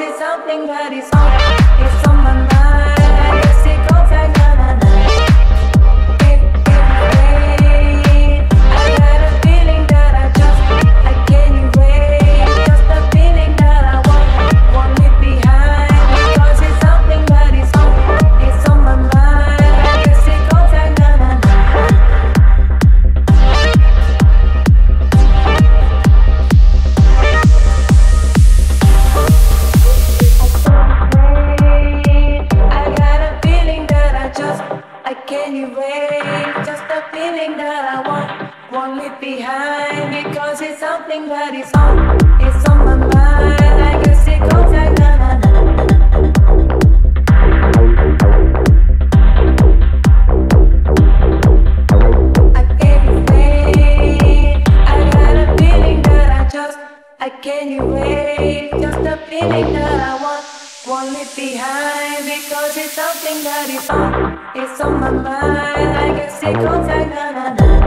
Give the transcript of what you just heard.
it's something that is on, it's on my mind. I guess it goes like na na na. I got a feeling that I can't erase. Just a feeling that I won't leave behind. Because it's something that is on, it's on my mind. I guess it goes like na na na. I can't erase. Just a feeling that I won't leave behind. Because it's something that is on, it's on my mind. I guess it goes like na na na. I can't erase. I got a feeling that I can't erase. Just a feeling that I won't leave behind. Because it's something that is on, it's on my mind. I guess it goes like na na na.